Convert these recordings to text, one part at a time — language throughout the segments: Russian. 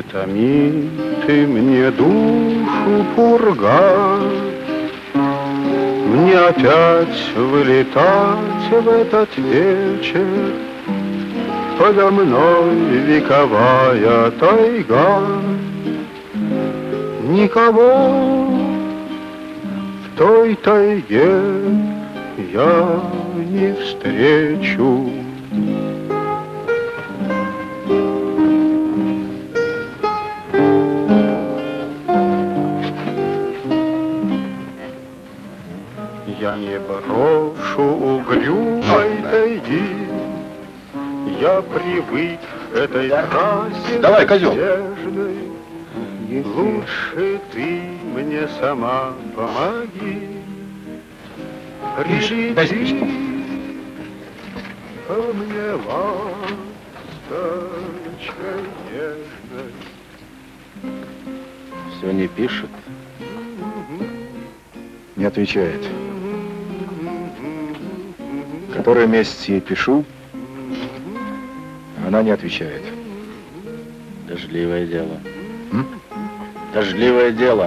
Не томи ты мне душу, пурга, мне опять вылетать в этот вечер. Подо мной вековая тайга, никого в той тайге я не встречу. Я не брошу угрюмой тайги, я привык к этой трассе. Давай, козел. Лучше ты мне сама помоги. Прилети ко мне ласточкой нежной. Все не пишет. Не отвечает. Который месяц ей пишу, она не отвечает. Дождливое дело. Дождливое дело.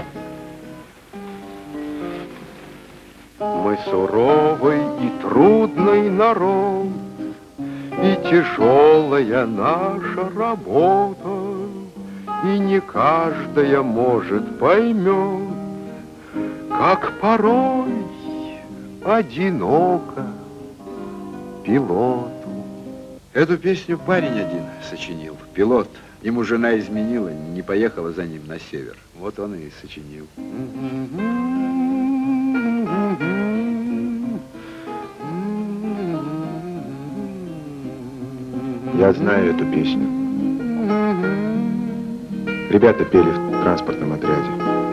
Мы суровый и трудный народ, и тяжелая наша работа, и не каждая может поймет, как порой одиноко пилоту. Эту песню парень один сочинил, пилот. Ему жена изменила, не поехала за ним на север. Вот он и сочинил. Я знаю эту песню. Ребята пели в транспортном отряде.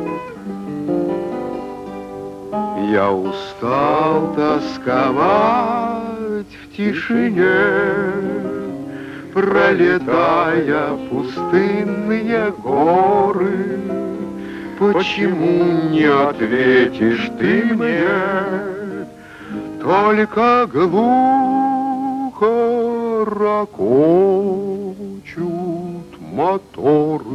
Я устал тосковать в тишине, пролетая пустынные горы. Почему не ответишь ты мне? Только глухо ракочут моторы.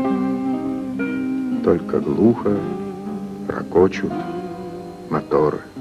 Только глухо ракочут моторы.